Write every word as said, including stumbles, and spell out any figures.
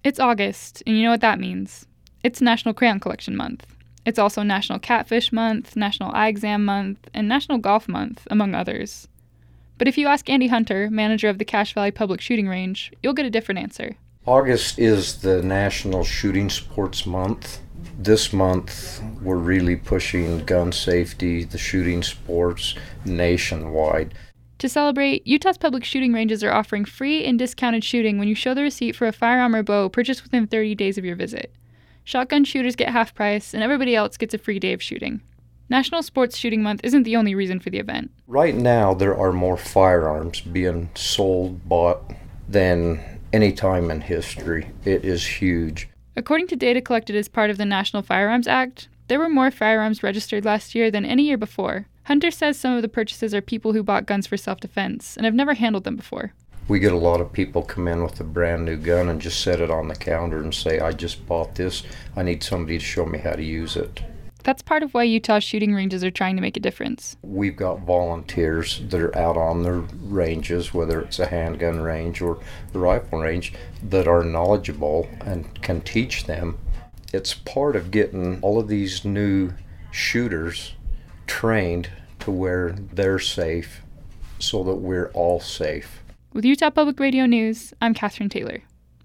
It's August, and you know what that means. It's National Crayon Collection Month. It's also National Catfish Month, National Eye Exam Month, and National Golf Month, among others. But if you ask Andy Hunter, manager of the Cache Valley Public Shooting Range, you'll get a different answer. August is the National Shooting Sports Month. This month, we're really pushing gun safety, the shooting sports nationwide. To celebrate, Utah's public shooting ranges are offering free and discounted shooting when you show the receipt for a firearm or bow purchased within thirty days of your visit. Shotgun shooters get half price, and everybody else gets a free day of shooting. National Sports Shooting Month isn't the only reason for the event. Right now, there are more firearms being sold, bought, than any time in history. It is huge. According to data collected as part of the National Firearms Act, there were more firearms registered last year than any year before. Hunter says some of the purchases are people who bought guns for self-defense and have never handled them before. We get a lot of people come in with a brand new gun and just set it on the counter and say, I just bought this. I need somebody to show me how to use it. That's part of why Utah's shooting ranges are trying to make a difference. We've got volunteers that are out on their ranges, whether it's a handgun range or the rifle range, that are knowledgeable and can teach them. It's part of getting all of these new shooters trained to where they're safe so that we're all safe. With Utah Public Radio News, I'm Catherine Taylor.